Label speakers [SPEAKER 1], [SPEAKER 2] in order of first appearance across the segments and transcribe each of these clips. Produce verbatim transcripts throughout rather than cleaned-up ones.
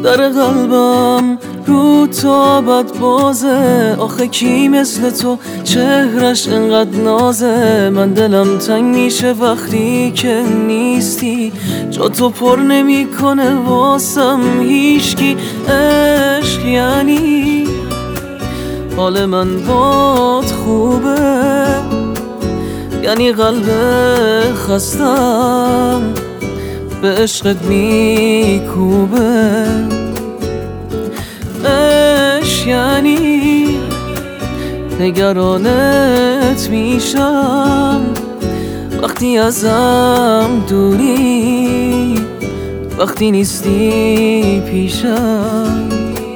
[SPEAKER 1] در قلبم رو تا بد بازه. آخه کی مثل تو چهرش انقدر نازه؟ من دلم تنگ میشه وقتی که نیستی، جا تو پر نمیکنه واسم هیچکی. عشق یعنی حال من باد خوبه، یعنی قلب خستم به عشقت میکوبه. عشق یعنی نگرانت میشم وقتی ازم دوری، وقتی نیستی پیشم.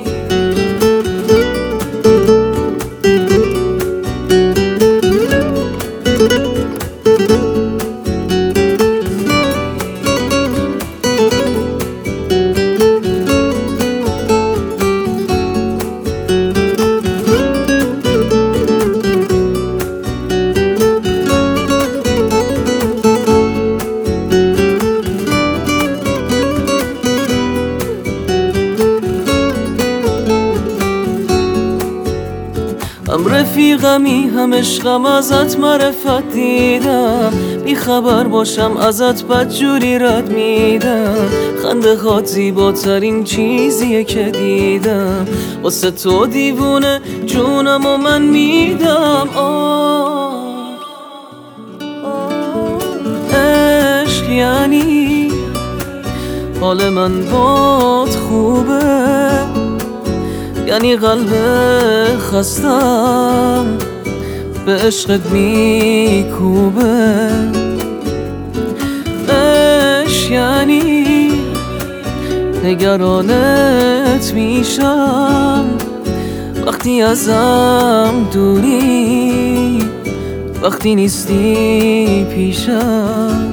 [SPEAKER 1] هم رفیقمی هم عشقم، ازت معرفت دیدم، بی خبر باشم ازت بدجوری رد میدم. خنده هات زیباترین چیزیه که دیدم، واسه تو دیوونه جونم و من میدم. آه عشق یعنی حال من باد خوبه، یعنی قلب خستم به عشقت میکوبه. عشق یعنی نگرانت میشم وقتی ازم دوری، وقتی نیستی پیشم.